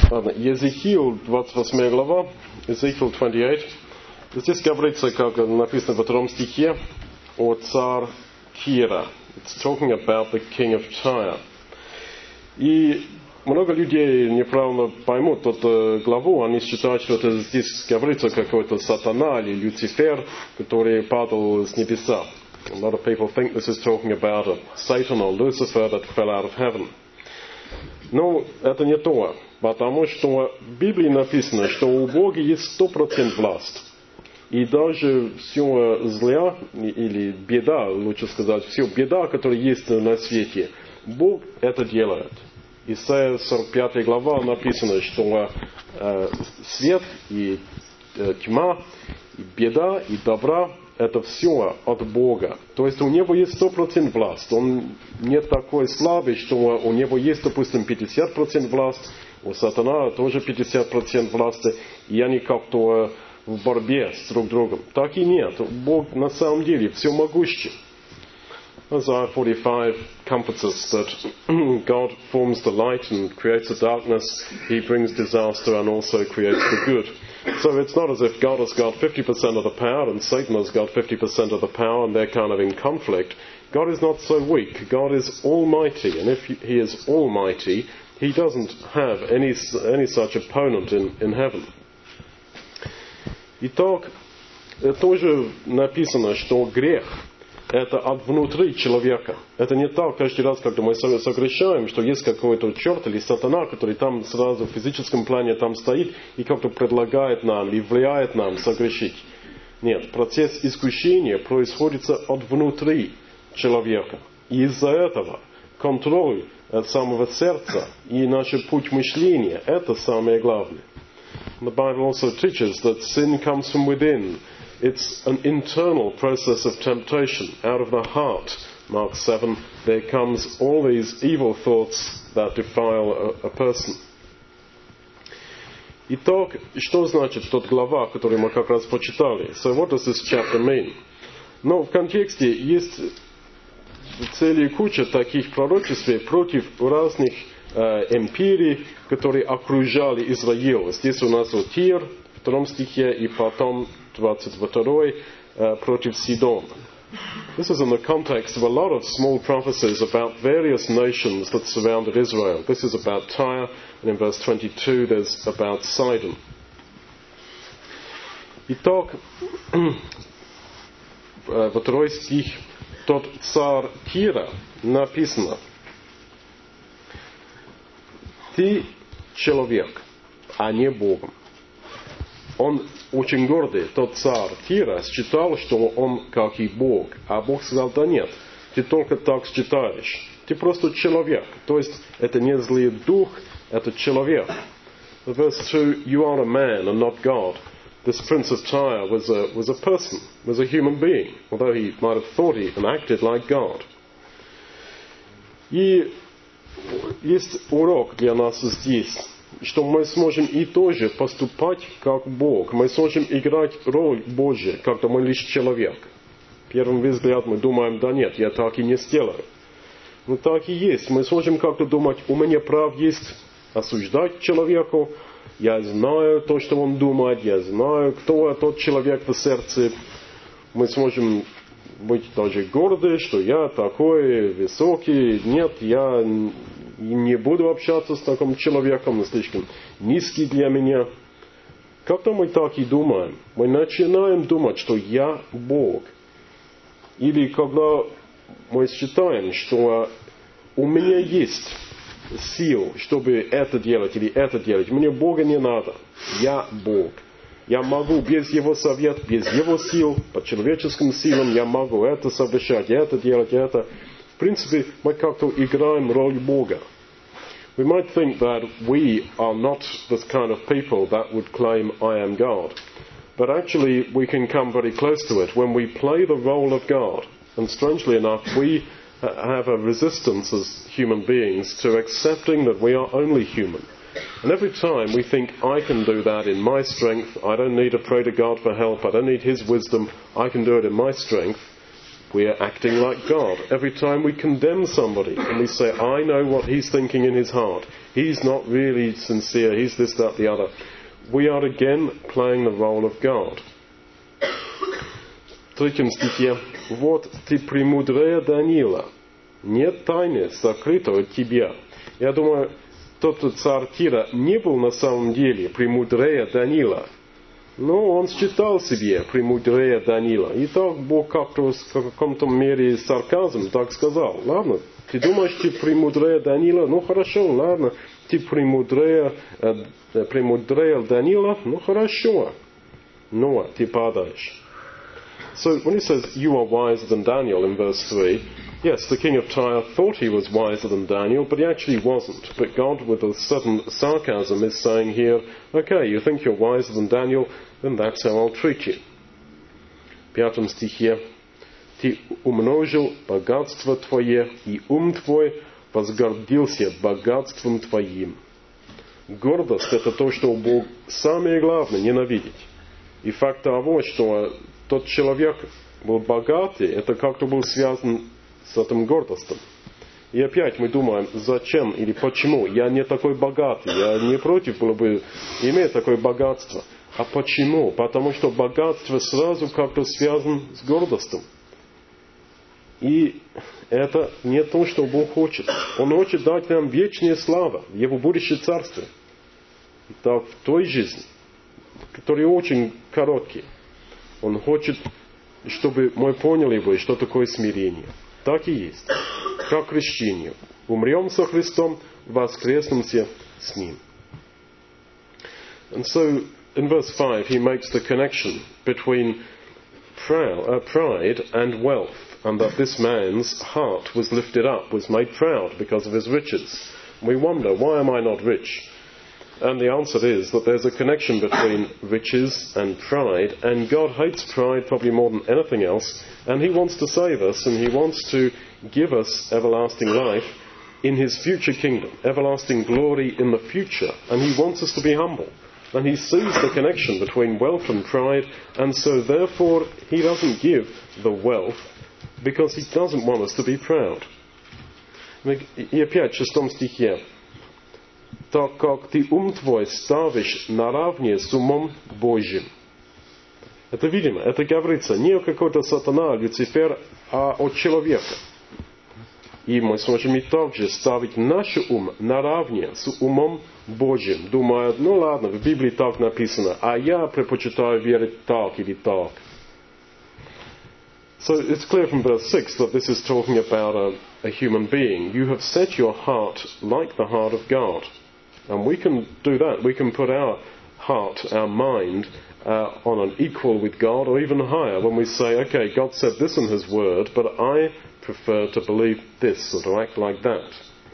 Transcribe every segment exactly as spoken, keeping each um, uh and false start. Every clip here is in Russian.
Ладно, Езекиил, двадцать восьмая глава, Ezekiel twenty-eight. Здесь говорится, как написано во втором стихе, о царь Кира. It's talking about the king of Tyre. И много людей неправильно поймут эту главу, они считают, что это здесь говорится какой-то сатана или Люцифер, который падал с небеса. A lot of people think this is talking about a Satan or Lucifer that fell out of heaven. Но это не то, потому что в Библии написано, что у Бога есть сто процентов власть. И даже все зло, или беда, лучше сказать, все беда, которая есть на свете, Бог это делает. Исайя сорок пятая глава написано, что э, свет и э, тьма, и беда, и добра – это все от Бога. То есть у Него есть сто процентов власть. Он не такой слабый, что у Него есть, допустим, пятьдесят процентов власти, у сатана тоже пятьдесят процентов власти, и они как-то в борьбе с друг другом. Так и нет. Бог на самом деле всемогущий. Isaiah forty-five comforts us that God forms the light and creates the darkness. He brings disaster and also creates the good. So it's not as if God has got fifty percent of the power and Satan has got fifty percent of the power and they're kind of in conflict. God is not so weak. God is almighty. And if He is almighty, He doesn't have any, any such opponent in, in heaven. Итак, тоже написано, что грех это от внутри человека. Это не так каждый раз, когда мы согрешаем, что есть какой-то черт или сатана, который там сразу в физическом плане там стоит и как-то предлагает нам и влияет нам согрешить. Нет, процесс искушения происходит от внутри человека. И из-за этого контроль от самого сердца и наш путь мышления – это самое главное. The Bible also teaches that sin comes from within. It's an internal process of temptation. Out of the heart, Mark seven, there comes all these evil thoughts that defile a, a person. Итак, что значит тот глава, которую мы как раз почитали? So what does this chapter mean? Но в контексте есть целая куча таких пророчеств против разных э, империй, которые окружали Израиль. Здесь у нас вот Тир, в втором стихе, и потом двадцать второй uh, против Сидона. This is in the context of a lot of small prophecies about various nations that surrounded Israel. This is about Tyre, and in verse twenty-two there's about Sidon. Итак, во второй стих, тот царь Тира написано: ты человек, а не Богом. Он очень гордый, тот царь Тира, считал, что он как и Бог. А Бог сказал: да нет, ты только так считаешь. Ты просто человек. То есть это не злой дух, это человек. Verse two, you are a man and not God. This prince of Tyre was a, was a person, was a human being, although he might have thought he and acted like God. И есть урок для нас здесь, что мы сможем и тоже поступать как Бог. Мы сможем играть роль Божью, когда мы лишь человек. Первым взглядом мы думаем: да нет, я так и не сделаю. Но так и есть. Мы сможем как-то думать: у меня прав есть осуждать человеку. Я знаю то, что он думает. Я знаю, кто тот человек в сердце. Мы сможем быть даже горды, что я такой высокий. Нет, я не буду общаться с таким человеком, он слишком низкий для меня. Когда мы так и думаем, мы начинаем думать, что я Бог. Или когда мы считаем, что у меня есть сил, чтобы это делать или это делать. Мне Бога не надо. Я Бог. Я могу без Его совета, без Его сил, по человеческим силам, я могу это совершать, это делать, это. В принципе, мы как-то играем роль Бога. We might think that we are not this kind of people that would claim, I am God. But actually, we can come very close to it when we play the role of God. And strangely enough, we have a resistance as human beings to accepting that we are only human. And every time we think, I can do that in my strength, I don't need to pray to God for help, I don't need His wisdom, I can do it in my strength, We are acting like God. Every time we condemn somebody and we say, I know what he's thinking in his heart. He's not really sincere. He's this, that, the other. We are again playing the role of God. В третьем стихе. Вот ты премудрее Даниила. Нет тайны, сокрытой от тебя. Я думаю, тот царь Кира не был на самом деле премудрее Даниила. Но он считал себе премудрее Даниила. И так Бог как-то в каком-то мере сарказм так сказал. Ладно, ты думаешь, ты премудрее Даниила? Ну хорошо, ладно. Ты премудрее, э, премудрее Даниила? Ну хорошо. Но ты падаешь. So when he says, you are wiser than Daniel in verse three, yes, the king of Tyre thought he was wiser than Daniel, but he actually wasn't. But God, with a sudden sarcasm, is saying here, okay, you think you're wiser than Daniel, then that's how I'll treat you. В пятом стихе. Ты умножил богатство твое, и ум твой возгордился богатством твоим. Гордость — это то, что Бог самое главное ненавидит. И факт того, что тот человек был богатый, это как-то был связан с этим гордостью. И опять мы думаем, зачем или почему? Я не такой богатый, я не против было бы иметь такое богатство. А почему? Потому что богатство сразу как-то связано с гордостью. И это не то, что Бог хочет. Он хочет дать нам вечную славу в Его будущее царстве. И так в той жизни, которая очень короткая. Он хочет, чтобы мы поняли бы, что такое смирение. Так и есть. Как крещение. Умрем со Христом, воскреснемся с Ним. And so, in verse five, he makes the connection between pride and wealth, and that this man's heart was lifted up, was made proud because of his riches. We wonder, why am I not rich? And the answer is that there's a connection between riches and pride, and God hates pride probably more than anything else, and He wants to save us, and He wants to give us everlasting life in His future kingdom, everlasting glory in the future, and He wants us to be humble. And He sees the connection between wealth and pride, and so therefore He doesn't give the wealth because He doesn't want us to be proud. И опять в шестом стихе. Так как ты ум твой ставишь наравне с умом Божьим. Это видимо, это говорится не о какой-то сатана, Люцифер, а о человеке. И мы сможем и также ставить наш ум наравне с умом Божьим, думая, ну ладно, в Библии так написано, а я предпочитаю верить так или так. So it's clear from verse six that this is talking about a, a human being. You have set your heart like the heart of God. And we can do that. We can put our heart, our mind, uh, on an equal with God or even higher when we say, okay, God said this in His Word, but I prefer to believe this or to act like that.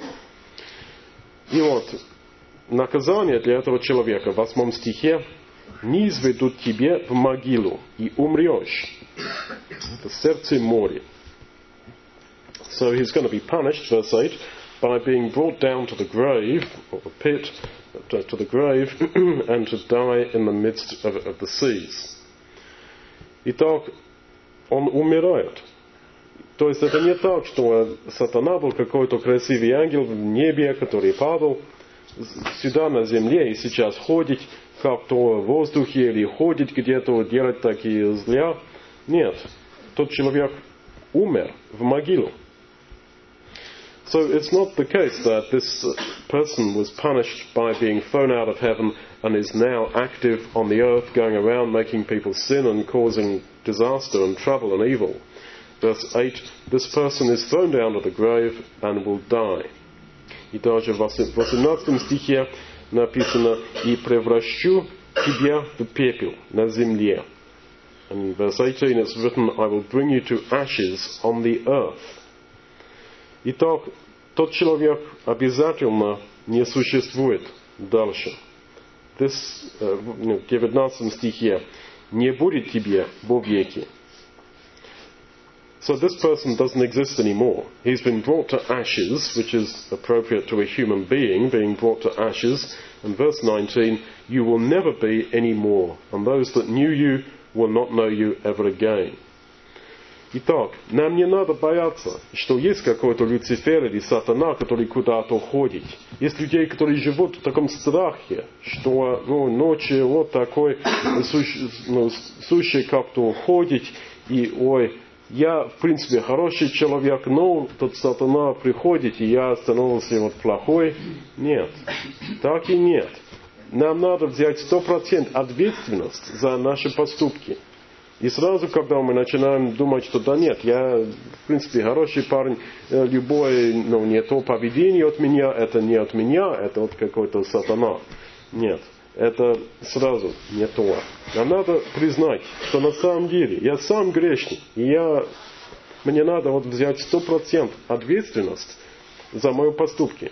И вот, наказание для этого человека в восьмом стихе низведут тебе в могилу, и умрешь. Это сердце море. So he's going to be punished, verse eight, by being brought down to the grave, or the pit, to, to the grave, and to die in the midst of, of the seas. Итак, он умирает. То есть это не так, что сатана был какой-то красивый ангел в небе, который падал сюда на земле и сейчас ходит как-то в воздухе или ходит где-то, делать такие зля. Нет, тот человек умер в могилу. So it's not the case that this person was punished by being thrown out of heaven and is now active on the earth, going around making people sin and causing disaster and trouble and evil. Verse eight, this person is thrown down to the grave and will die. И даже в восемнадцатом стихе написано, «И превращу тебя в пепел на земле». And in verse eighteen it's written, I will bring you to ashes on the earth. Итак, тот человек обязательно не существует дальше. This, uh, в девятнадцатом стихе, не будет тебе вовеки. So this person doesn't exist anymore. He's been brought to ashes, which is appropriate to a human being being brought to ashes. And verse nineteen, you will never be any more, and those that knew you will not know you ever again. Итак, нам не надо бояться, что есть какой-то Люцифер или Сатана, который куда-то уходит. Есть людей, которые живут в таком страхе, что ну, ночью вот такой сущий, ну, сущий как-то уходит, и ой, я в принципе хороший человек, но тот Сатана приходит, и я становился вот плохой. Нет, так и нет. Нам надо взять сто процентов ответственность за наши поступки. И сразу, когда мы начинаем думать, что да нет, я, в принципе, хороший парень, любое, ну, не то поведение от меня, это не от меня, это от какой-то сатана. Нет, это сразу не то. Нам надо признать, что на самом деле я сам грешник, и я, мне надо вот взять сто процентов ответственность за мои поступки.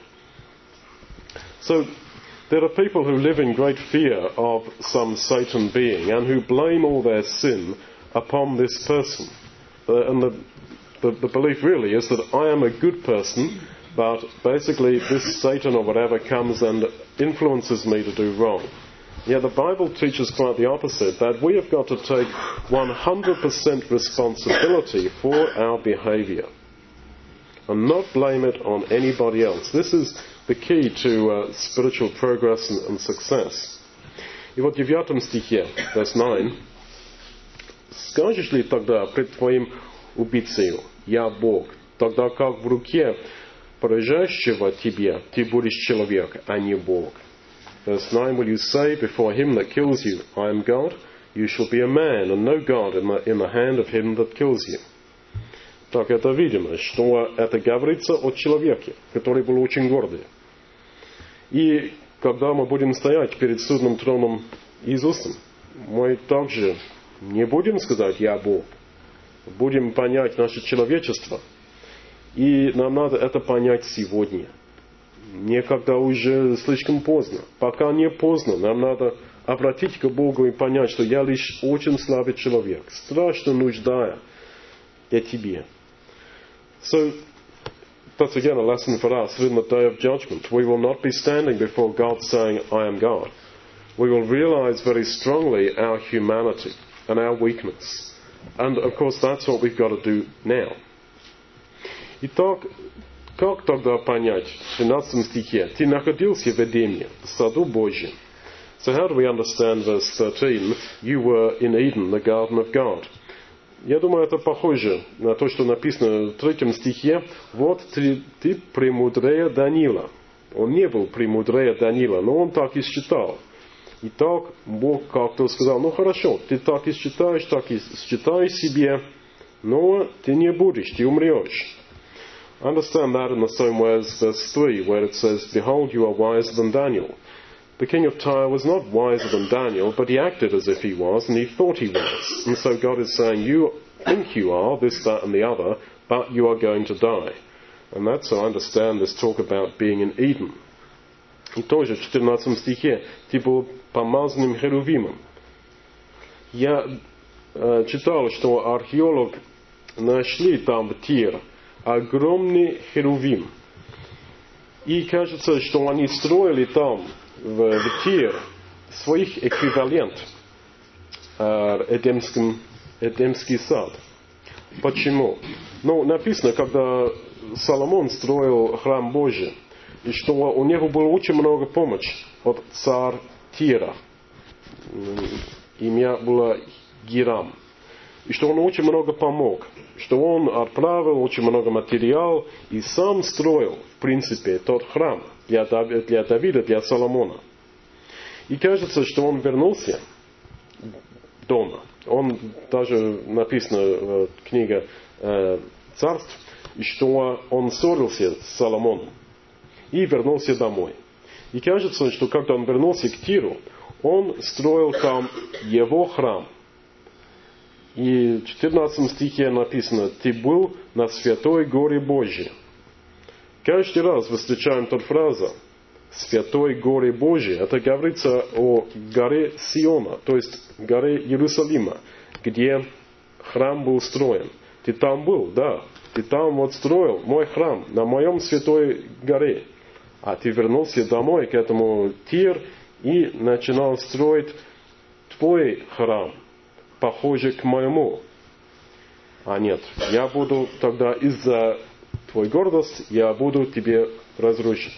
So, there are people who live in great fear of some Satan being and who blame all their sin upon this person. Uh, and the, the, the belief really is that I am a good person, but basically this Satan or whatever comes and influences me to do wrong. Yeah, the Bible teaches quite the opposite, that we have got to take one hundred percent responsibility for our behavior and not blame it on anybody else. This is the key to uh, spiritual progress and, and success. И вот в девятом стихе, verse nine, «Скажешь ли тогда пред твоим убийцею, я Бог, тогда как в руке поражающего тебе ты будешь человек, а не Бог?» Verse nine, «Will you say before him that kills you, I am God? You shall be a man, and no God in the, in the hand of him that kills you». Так это видимо, что это говорится о человеке, который был очень гордый. И когда мы будем стоять перед судным троном Иисуса, мы также не будем сказать «Я Бог». Будем понять наше человечество. И нам надо это понять сегодня. Не когда уже слишком поздно. Пока не поздно, нам надо обратить к Богу и понять, что я лишь очень слабый человек, страшно нуждая о Тебе. So, that's again a lesson for us in the day of judgment. We will not be standing before God saying, I am God. We will realize very strongly our humanity and our weakness. And, of course, that's what we've got to do now. Итак, как тогда понять в тринадцатом стихе? «Ты находился в Эдеме, в саду Божьем». So how do we understand verse thirteen? You were in Eden, the garden of God. Я думаю, это похоже на то, что написано в третьем стихе. «Вот ты, ты премудрее Данила». Он не был премудрее Данила, но он так и считал. И так Бог как-то сказал, ну хорошо, ты так и считаешь, так и считай себе, но ты не будешь, ты умрешь. Understand that in the same way as verse three, where it says, Behold, you are wiser than Daniel. The king of Tyre was not wiser than Daniel, but he acted as if he was, and he thought he was. And so God is saying, you think you are, this, that, and the other, but you are going to die. And that's how I understand this talk about being in Eden. И тоже в четырнадцатом стихе, ты был помазанным херувимом. Я э, читал, что археолог нашли там в Тир огромный херувим. И кажется, что они строили там, в, в Тир, своих эквивалент э, Эдемским, Эдемский сад. Почему? Ну, написано, когда Соломон строил храм Божий, и что у него было очень много помощи от царя Тира. Имя было Гирам. И что он очень много помог. Что он отправил очень много материала и сам строил, в принципе, тот храм для, для Давида, для Соломона. И кажется, что он вернулся дома. Он даже написано в книге э, «Царств», что он ссорился с Соломоном и вернулся домой. И кажется, что когда он вернулся к Тиру, он строил там его храм. И в четырнадцатом стихе написано, «Ты был на святой горе Божьей». Каждый раз мы встречаем ту фразу «святой горе Божьей». Это говорится о горе Сиона, то есть горе Иерусалима, где храм был строен. Ты там был, да. Ты там вот строил мой храм на моем святой горе. А ты вернулся домой к этому Тир и начинал строить твой храм, похожий к моему. А нет, я буду тогда из-за твоей гордости, я буду тебе разрушить.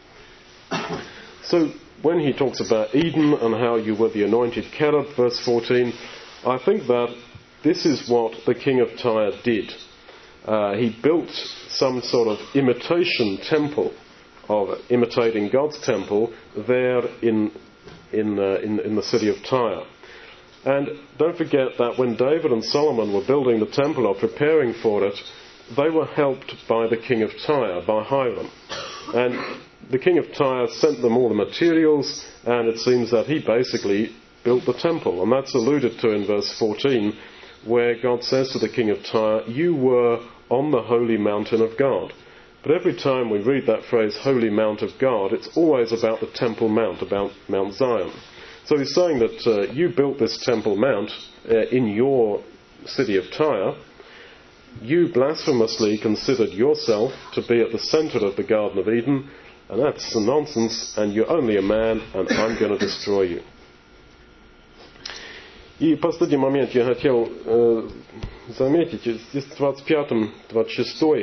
So, when he talks about Eden and how you were the anointed cherub, verse fourteen, I think that this is what the king of Tyre did. Uh, he built some sort of imitation temple, of imitating God's temple, there in in, uh, in in the city of Tyre. And don't forget that when David and Solomon were building the temple or preparing for it, they were helped by the king of Tyre, by Hiram. And the king of Tyre sent them all the materials, and it seems that he basically built the temple. And that's alluded to in verse fourteen, where God says to the king of Tyre, you were on the holy mountain of God. But every time we read that phrase, holy mount of God, it's always about the Temple Mount, about Mount Zion. So he's saying that uh, you built this Temple Mount uh, in your city of Tyre. You blasphemously considered yourself to be at the center of the Garden of Eden, and that's nonsense, and you're only a man, and I'm going to destroy you. И последний момент я хотел э, заметить, здесь в двадцать пятом, двадцать шестом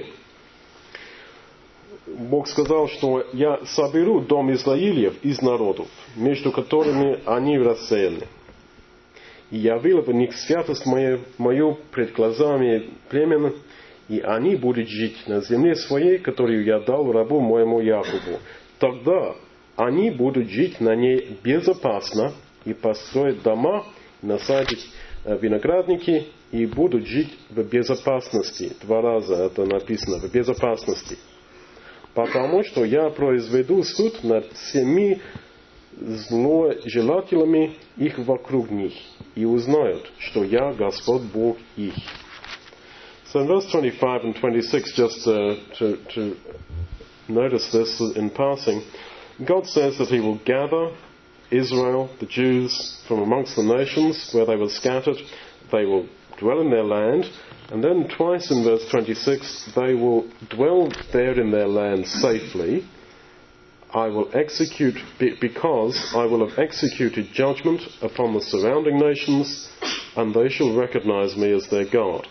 Бог сказал, что «Я соберу дом Израилев из народов, между которыми они рассеяны, и явил в них святость мою, мою пред глазами племен, и они будут жить на земле своей, которую я дал рабу моему Якову. Тогда они будут жить на ней безопасно и построить дома, насадить виноградники, и будут жить в безопасности». Два раза это написано, в безопасности. «Потому что я произведу суд над всеми зложелателями их вокруг них, и узнают, что я Господь Бог их». So in verse twenty-five and twenty-six, just uh, to, to notice this in passing, God says that he will gather Israel, the Jews, from amongst the nations where they were scattered. They will dwell in their land. And then twice in verse twenty-six, they will dwell there in their land safely. I will execute, because I will have executed judgment upon the surrounding nations, and they shall recognize me as their God.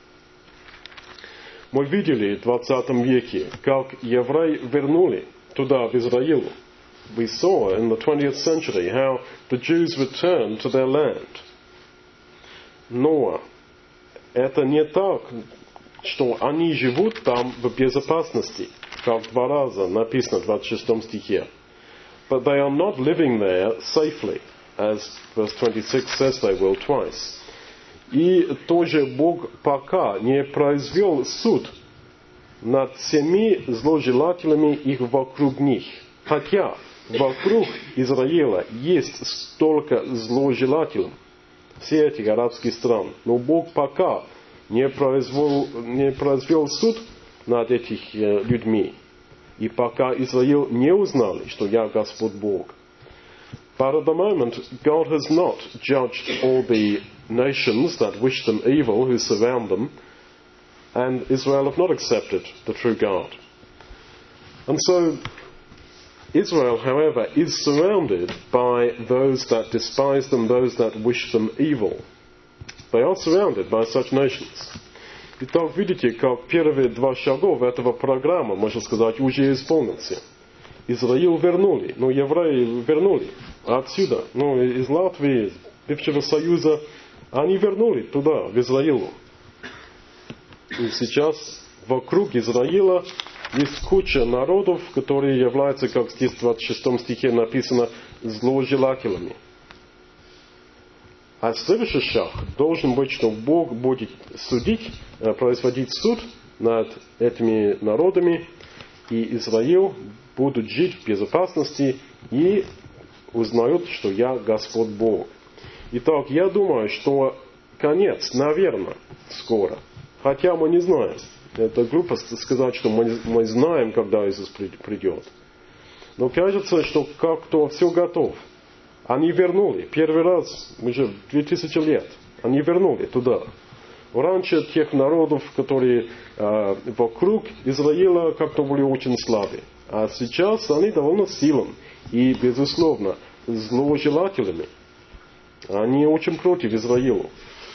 Мы видели в двадцатом веке, как евреи вернули туда, в Израил. We saw in the twentieth century how the Jews returned to their land. Но это не так, что они живут там в безопасности, как два раза написано в двадцать шестом стихе. But they are not living there safely, as verse twenty-six says they will twice. И тоже Бог пока не произвел суд над всеми зложелателями их вокруг них. Хотя вокруг Израиля есть столько зложелателей, все эти арабские страны. Но Бог пока не произвел, не произвел суд над этими э, людьми. И пока Израиль не узнал, что я Господь Бог. But at the moment, God has not judged all the nations that wish them evil, who surround them, and Israel have not accepted the true God. And so, Israel, however, is surrounded by those that despise them, those that wish them evil. They are surrounded by such nations. Итак, видите, как первые два шагов этого программы, можно сказать, уже исполнился. Израиль вернули, ну, евреи вернули отсюда, ну, из Латвии, бывшего Союза, они вернули туда, в Израиль. И сейчас вокруг Израиля есть куча народов, которые являются, как здесь в двадцать шестом стихе написано, зложелателями. А следующий шаг должен быть, что Бог будет судить, производить суд над этими народами, и Израиль будут жить в безопасности и узнают, что я Господь Бог. Итак, я думаю, что конец, наверное, скоро. Хотя мы не знаем. Это глупо сказать, что мы, мы знаем, когда Иисус придет. Но кажется, что как-то все готов. Они вернули. Первый раз, уже две тысячи лет, они вернули туда. Раньше тех народов, которые э, вокруг Израиля как-то были очень слабы. А сейчас они довольно сильны и, безусловно, зложелателями. Они очень против Израиля.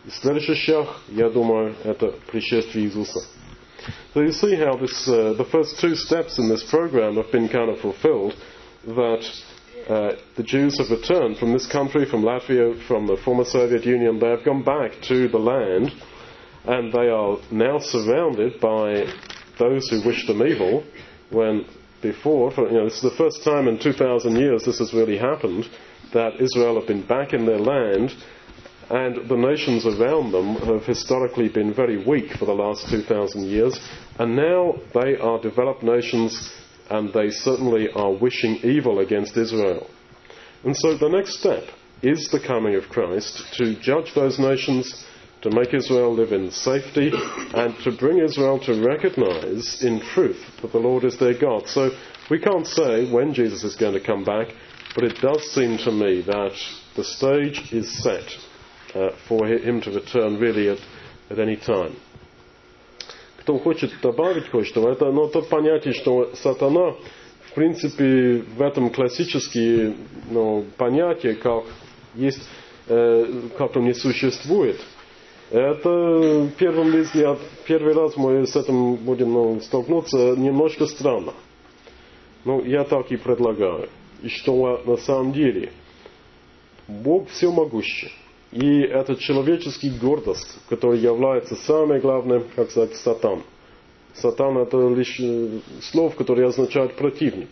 И следующий шаг, я думаю, это пришествие Иисуса. So you see how this, uh, the first two steps in this program have been kind of fulfilled, that uh, the Jews have returned from this country, from Latvia, from the former Soviet Union. They have gone back to the land, and they are now surrounded by those who wish them evil, when before, for, you know, this is the first time in two thousand years this has really happened, that Israel have been back in their land, and the nations around them have historically been very weak for the last two thousand years, and now they are developed nations, and they certainly are wishing evil against Israel. And so the next step is the coming of Christ to judge those nations, to make Israel live in safety, and to bring Israel to recognize in truth that the Lord is their God. So we can't say when Jesus is going to come back, but it does seem to me that the stage is set uh, for him to return really at, at any time. Кто хочет добавить кое-что, это ну, то понятие, что сатана, в принципе, в этом классические ну, понятия, как есть, э, как он не существует. Это первым из, я, первый раз мы с этим будем ну, столкнуться немножко странно. Ну, я так и предлагаю. И что на самом деле Бог всемогущий. И это человеческий гордость, который является самым главным, как сказать, сатан. Сатан это лишь слово, которое означает противник.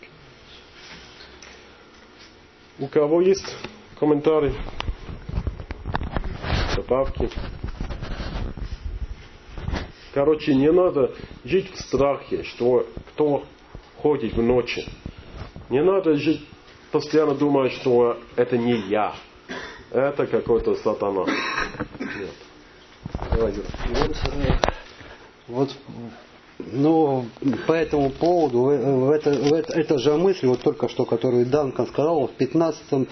У кого есть комментарии? Добавки? Короче, не надо жить в страхе, что кто ходит в ночи. Не надо жить, постоянно думая, что это не я. Это какой-то сатана. Нет. Давайте. Вот, вот, ну, по этому поводу, в это, в это, эта же мысль, вот только что, которую Данкан сказал, в пятнадцатом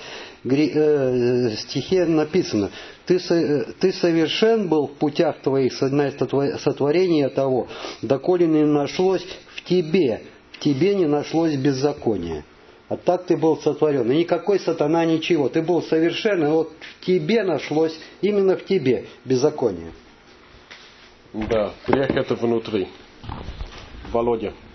стихе написано: ты, ты совершен был в путях твоих сотворения того, доколе не нашлось в тебе, в тебе не нашлось беззакония. А так ты был сотворен. И никакой сатана ничего. Ты был совершенный, и вот в тебе нашлось, именно в тебе, беззаконие. Да, грех это внутри. Володя.